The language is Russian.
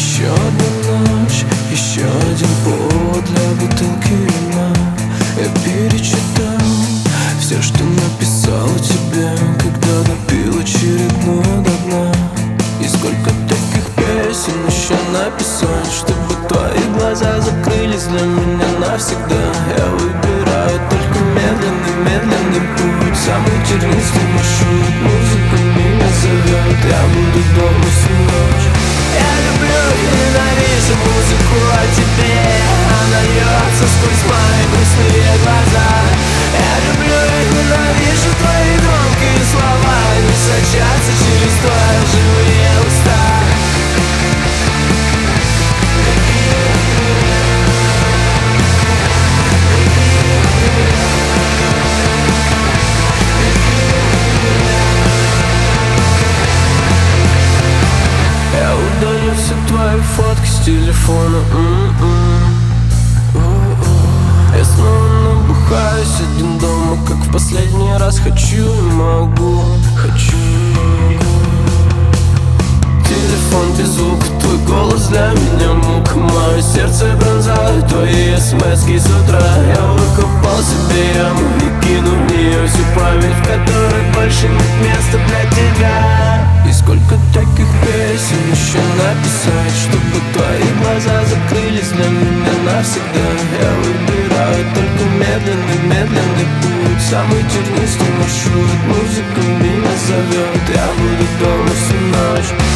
Еще одна ночь, еще один повод для бутылки вина. Я перечитал все, что написал тебе, когда допил очередную до дна. И сколько таких песен еще написать, чтобы твои глаза закрылись для меня навсегда. Я выбираю только медленный, медленный путь, самый тернистый маршрут. Музыка меня зовет, я буду дома всю ночь. Я люблю и ненавижу музыку о тебе. Она льется сквозь мои грустные глаза. Я люблю и ненавижу твои громкие слова. Они сочатся через твои живые уста. Я удалю все твои фотки с телефона. Я снова набухаюсь один дома, как в последний раз. Хочу и могу, хочу и могу. Телефон без звука, твой голос для меня мука. Мое сердце пронзает твои смски с утра. Я выкопал себе яму и кинул в нее всю память, в которой больше нет места для тебя. И сколько таких песен еще написать, чтобы твои глаза закрылись для меня навсегда. Я выбираю только медленный, медленный путь, самый тернистый маршрут. Музыка меня зовет, я буду дома всю ночь.